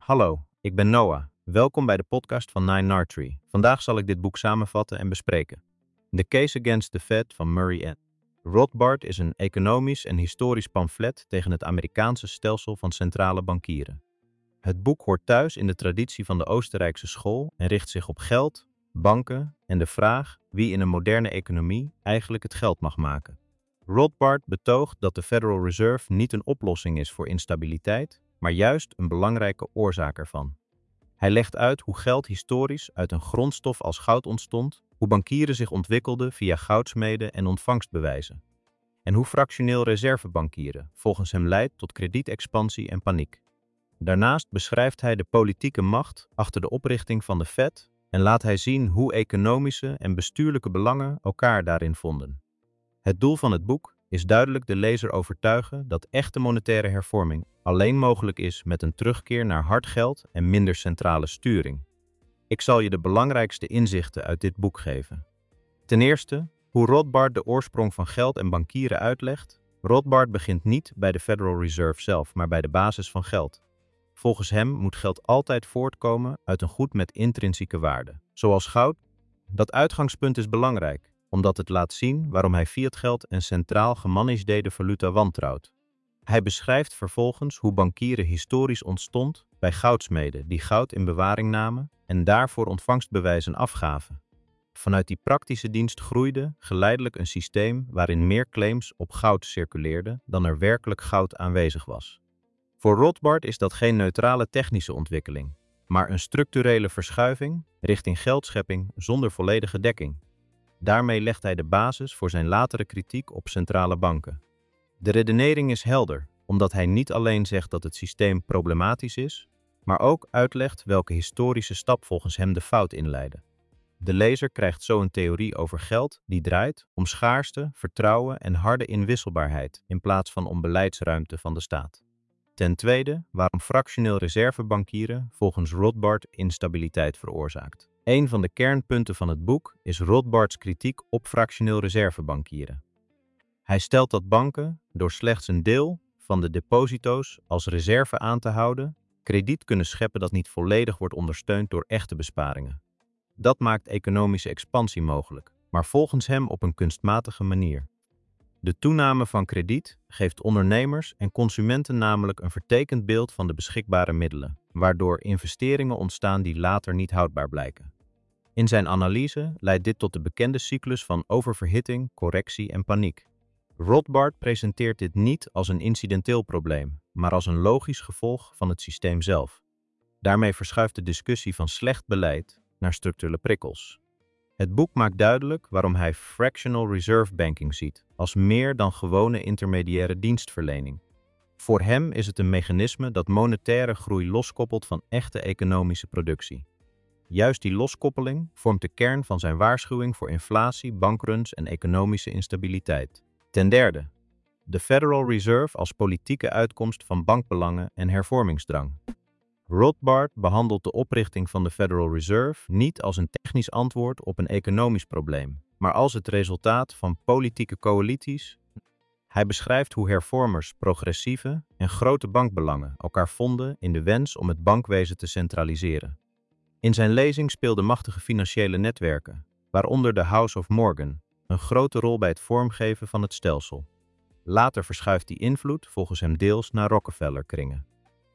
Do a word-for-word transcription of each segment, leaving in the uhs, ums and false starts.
Hallo, ik ben Noah. Welkom bij de podcast van Nine Nartree. Vandaag zal ik dit boek samenvatten en bespreken. The Case Against the Fed van Murray N. Rothbard is een economisch en historisch pamflet tegen het Amerikaanse stelsel van centrale bankieren. Het boek hoort thuis in de traditie van de Oostenrijkse school en richt zich op geld, banken en de vraag wie in een moderne economie eigenlijk het geld mag maken. Rothbard betoogt dat de Federal Reserve niet een oplossing is voor instabiliteit, maar juist een belangrijke oorzaak ervan. Hij legt uit hoe geld historisch uit een grondstof als goud ontstond, hoe bankieren zich ontwikkelden via goudsmeden en ontvangstbewijzen, en hoe fractioneel reservebankieren volgens hem leidt tot kredietexpansie en paniek. Daarnaast beschrijft hij de politieke macht achter de oprichting van de Fed en laat hij zien hoe economische en bestuurlijke belangen elkaar daarin vonden. Het doel van het boek is duidelijk de lezer overtuigen dat echte monetaire hervorming alleen mogelijk is met een terugkeer naar hard geld en minder centrale sturing. Ik zal je de belangrijkste inzichten uit dit boek geven. Ten eerste, hoe Rothbard de oorsprong van geld en bankieren uitlegt. Rothbard begint niet bij de Federal Reserve zelf, maar bij de basis van geld. Volgens hem moet geld altijd voortkomen uit een goed met intrinsieke waarde, zoals goud. Dat uitgangspunt is belangrijk, omdat het laat zien waarom hij fiatgeld en centraal gemanagede valuta wantrouwt. Hij beschrijft vervolgens hoe bankieren historisch ontstond bij goudsmeden die goud in bewaring namen en daarvoor ontvangstbewijzen afgaven. Vanuit die praktische dienst groeide geleidelijk een systeem waarin meer claims op goud circuleerden dan er werkelijk goud aanwezig was. Voor Rothbard is dat geen neutrale technische ontwikkeling, maar een structurele verschuiving richting geldschepping zonder volledige dekking. Daarmee legt hij de basis voor zijn latere kritiek op centrale banken. De redenering is helder, omdat hij niet alleen zegt dat het systeem problematisch is, maar ook uitlegt welke historische stap volgens hem de fout inleidde. De lezer krijgt zo een theorie over geld die draait om schaarste, vertrouwen en harde inwisselbaarheid in plaats van om beleidsruimte van de staat. Ten tweede, waarom fractioneel reservebankieren volgens Rothbard instabiliteit veroorzaakt. Een van de kernpunten van het boek is Rothbards kritiek op fractioneel reservebankieren. Hij stelt dat banken, door slechts een deel van de deposito's als reserve aan te houden, krediet kunnen scheppen dat niet volledig wordt ondersteund door echte besparingen. Dat maakt economische expansie mogelijk, maar volgens hem op een kunstmatige manier. De toename van krediet geeft ondernemers en consumenten namelijk een vertekend beeld van de beschikbare middelen, waardoor investeringen ontstaan die later niet houdbaar blijken. In zijn analyse leidt dit tot de bekende cyclus van oververhitting, correctie en paniek. Rothbard presenteert dit niet als een incidenteel probleem, maar als een logisch gevolg van het systeem zelf. Daarmee verschuift de discussie van slecht beleid naar structurele prikkels. Het boek maakt duidelijk waarom hij fractional reserve banking ziet als meer dan gewone intermediaire dienstverlening. Voor hem is het een mechanisme dat monetaire groei loskoppelt van echte economische productie. Juist die loskoppeling vormt de kern van zijn waarschuwing voor inflatie, bankruns en economische instabiliteit. Ten derde, de Federal Reserve als politieke uitkomst van bankbelangen en hervormingsdrang. Rothbard behandelt de oprichting van de Federal Reserve niet als een technisch antwoord op een economisch probleem, maar als het resultaat van politieke coalities. Hij beschrijft hoe hervormers progressieve en grote bankbelangen elkaar vonden in de wens om het bankwezen te centraliseren. In zijn lezing speelden machtige financiële netwerken, waaronder de House of Morgan, een grote rol bij het vormgeven van het stelsel. Later verschuift die invloed volgens hem deels naar Rockefeller-kringen.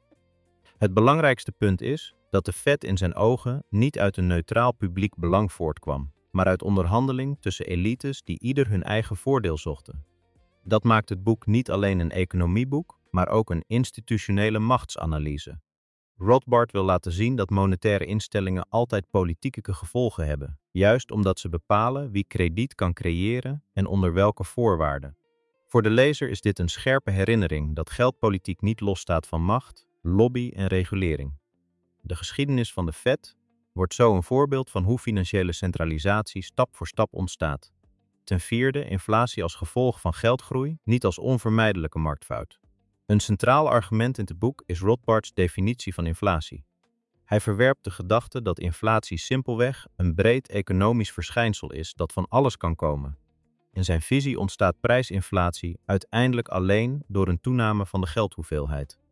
Het belangrijkste punt is dat de Fed in zijn ogen niet uit een neutraal publiek belang voortkwam, maar uit onderhandeling tussen elites die ieder hun eigen voordeel zochten. Dat maakt het boek niet alleen een economieboek, maar ook een institutionele machtsanalyse. Rothbard wil laten zien dat monetaire instellingen altijd politieke gevolgen hebben, juist omdat ze bepalen wie krediet kan creëren en onder welke voorwaarden. Voor de lezer is dit een scherpe herinnering dat geldpolitiek niet losstaat van macht, lobby en regulering. De geschiedenis van de Fed wordt zo een voorbeeld van hoe financiële centralisatie stap voor stap ontstaat. Ten vierde, inflatie als gevolg van geldgroei, niet als onvermijdelijke marktfout. Een centraal argument in het boek is Rothbards definitie van inflatie. Hij verwerpt de gedachte dat inflatie simpelweg een breed economisch verschijnsel is dat van alles kan komen. In zijn visie ontstaat prijsinflatie uiteindelijk alleen door een toename van de geldhoeveelheid.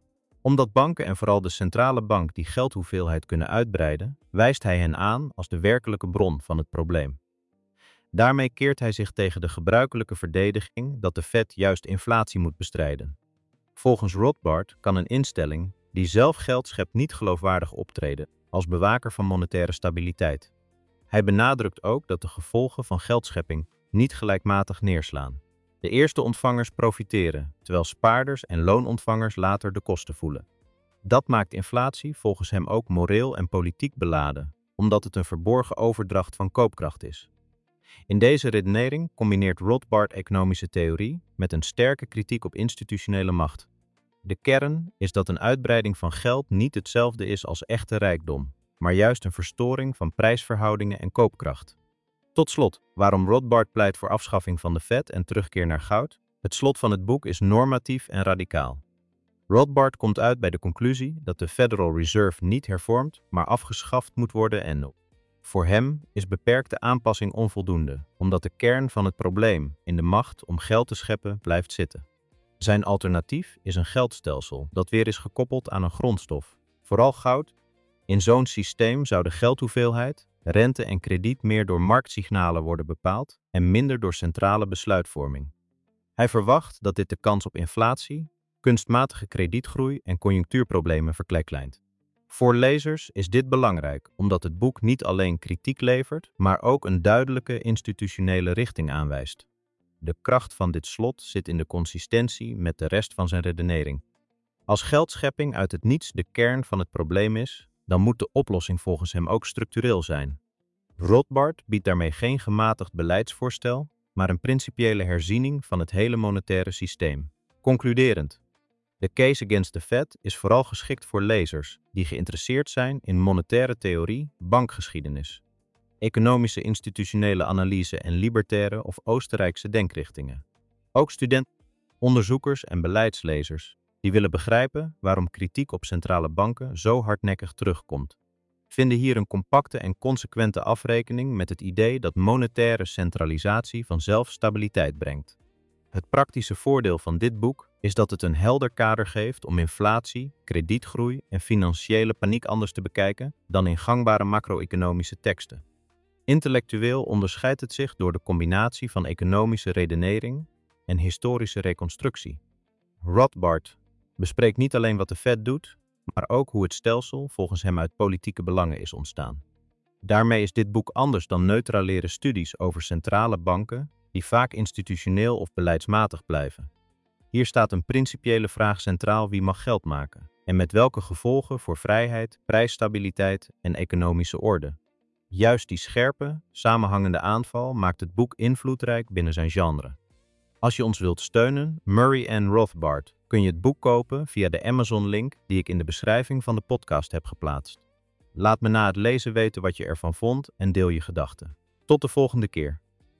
Omdat banken en vooral de centrale bank die geldhoeveelheid kunnen uitbreiden, wijst hij hen aan als de werkelijke bron van het probleem. Daarmee keert hij zich tegen de gebruikelijke verdediging dat de Fed juist inflatie moet bestrijden. Volgens Rothbard kan een instelling die zelf geld schept niet geloofwaardig optreden als bewaker van monetaire stabiliteit. Hij benadrukt ook dat de gevolgen van geldschepping niet gelijkmatig neerslaan. De eerste ontvangers profiteren, terwijl spaarders en loonontvangers later de kosten voelen. Dat maakt inflatie volgens hem ook moreel en politiek beladen, omdat het een verborgen overdracht van koopkracht is. In deze redenering combineert Rothbard economische theorie met een sterke kritiek op institutionele macht. De kern is dat een uitbreiding van geld niet hetzelfde is als echte rijkdom, maar juist een verstoring van prijsverhoudingen en koopkracht. Tot slot, waarom Rothbard pleit voor afschaffing van de Fed en terugkeer naar goud? Het slot van het boek is normatief en radicaal. Rothbard komt uit bij de conclusie dat de Federal Reserve niet hervormd, maar afgeschaft moet worden en voor hem is beperkte aanpassing onvoldoende, omdat de kern van het probleem in de macht om geld te scheppen blijft zitten. Zijn alternatief is een geldstelsel dat weer is gekoppeld aan een grondstof, vooral goud. In zo'n systeem zou de geldhoeveelheid, rente en krediet meer door marktsignalen worden bepaald en minder door centrale besluitvorming. Hij verwacht dat dit de kans op inflatie, kunstmatige kredietgroei en conjunctuurproblemen verklekklijnt. Voor lezers is dit belangrijk omdat het boek niet alleen kritiek levert, maar ook een duidelijke institutionele richting aanwijst. De kracht van dit slot zit in de consistentie met de rest van zijn redenering. Als geldschepping uit het niets de kern van het probleem is, dan moet de oplossing volgens hem ook structureel zijn. Rothbard biedt daarmee geen gematigd beleidsvoorstel, maar een principiële herziening van het hele monetaire systeem. Concluderend. De Case Against the Fed is vooral geschikt voor lezers die geïnteresseerd zijn in monetaire theorie, bankgeschiedenis, economische institutionele analyse en libertaire of Oostenrijkse denkrichtingen. Ook studenten, onderzoekers en beleidslezers die willen begrijpen waarom kritiek op centrale banken zo hardnekkig terugkomt, vinden hier een compacte en consequente afrekening met het idee dat monetaire centralisatie vanzelf stabiliteit brengt. Het praktische voordeel van dit boek is dat het een helder kader geeft om inflatie, kredietgroei en financiële paniek anders te bekijken dan in gangbare macro-economische teksten. Intellectueel onderscheidt het zich door de combinatie van economische redenering en historische reconstructie. Rothbard bespreekt niet alleen wat de Fed doet, maar ook hoe het stelsel volgens hem uit politieke belangen is ontstaan. Daarmee is dit boek anders dan neutralere studies over centrale banken die vaak institutioneel of beleidsmatig blijven. Hier staat een principiële vraag centraal: wie mag geld maken en met welke gevolgen voor vrijheid, prijsstabiliteit en economische orde. Juist die scherpe, samenhangende aanval maakt het boek invloedrijk binnen zijn genre. Als je ons wilt steunen, Murray N. Rothbard, kun je het boek kopen via de Amazon-link die ik in de beschrijving van de podcast heb geplaatst. Laat me na het lezen weten wat je ervan vond en deel je gedachten. Tot de volgende keer.